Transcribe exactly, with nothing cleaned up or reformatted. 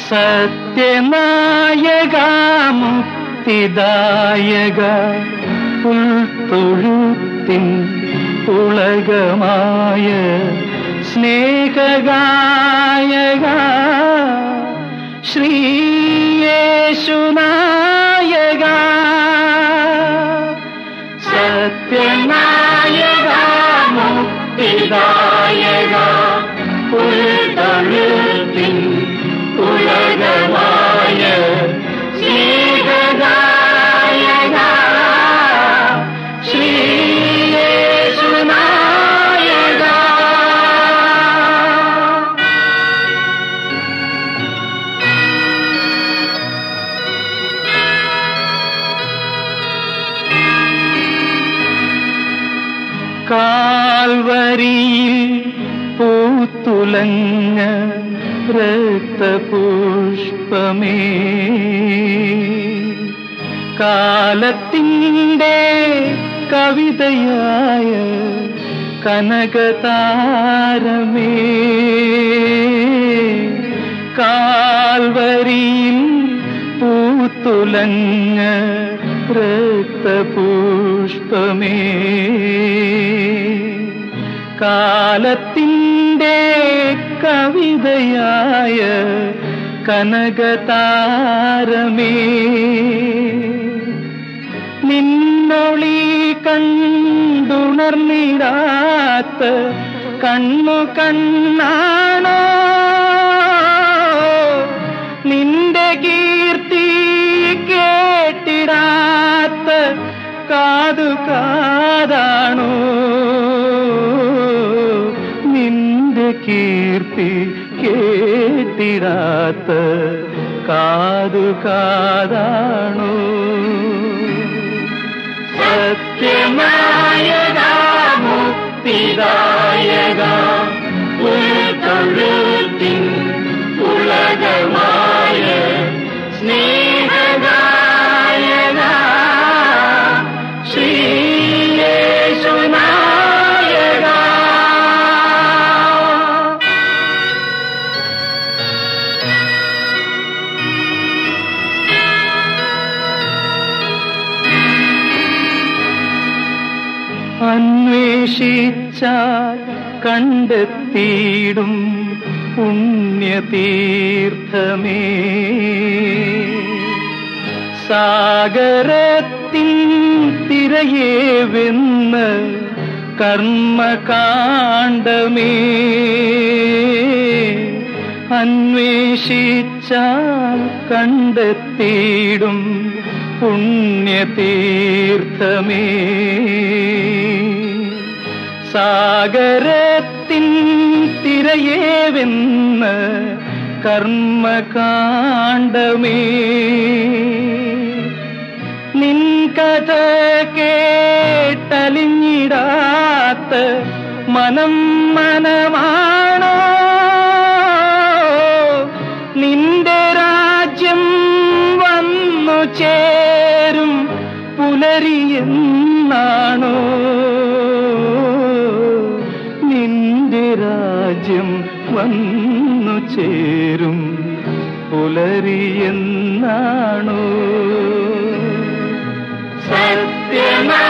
സത്യനായക മുക്തിദായക പുൽത്തൊഴുത്തിൻ ഉളകമായ സ്നേഹഗായക ശ്രീയേശുനായക സത്യനായക മുക്തിദായക പുൽത്തൊഴുത്തിൻ ഉളകമായ സ്നേഹഗായക ശ്രീയേശുനായക. കാൽവരിയിൽ പൂത്തുലഞ്ഞ രക്തപുഷ്പമേ, കാലത്തിൻ്റെ കവിതയായ കനകതാരമേ, കാൽവരിയിൽ പൂത്തുലഞ്ഞ രക്തപുഷ്പമേ, കാലത്തിൻ്റെ കവിതയായ കനകതാരമേ, നിന്നൊളി കണ്ടുണർന്നിടാത്ത കണ്ണു കണ്ണാണോ, നിന്റെ കീർത്തി കേട്ടിടാത്ത കാതു കാതാണോ, നിന്റെ കീർത്തി കേട്ടിടാത്ത കാതു കാതാണോ. സത്യനായക മുക്തിദായക പുൽത്തൊഴുത്തിൻ ഉളകമായ സ്നേഹഗായക ശ്രീയേശുനായക. അന്വേഷിച്ചാൽ കണ്ടെത്തിയിടും പുണ്യതീർത്ഥമേ, സാഗരത്തിൻ തിരയെ വെന്ന് കർമ്മകാണ്ഡമേ, അന്വേഷിച്ചാൽ കണ്ടെത്തിയിടും പുണ്യതീർത്ഥമേ, സാഗരത്തിൻ തിരയെ വെന്ന് കർമ്മകാണ്ഡമേ, നിൻ കഥ കേട്ടലിഞ്ഞിടാത്ത മനം മനമാണോ, നിന്റെ രാജ്യം വന്നു ചേരും പുലരിയെന്നാണോ, നിന്റെ രാജ്യം വന്നു ചേരും പുലരിയെന്നാണോ. സത്യനാ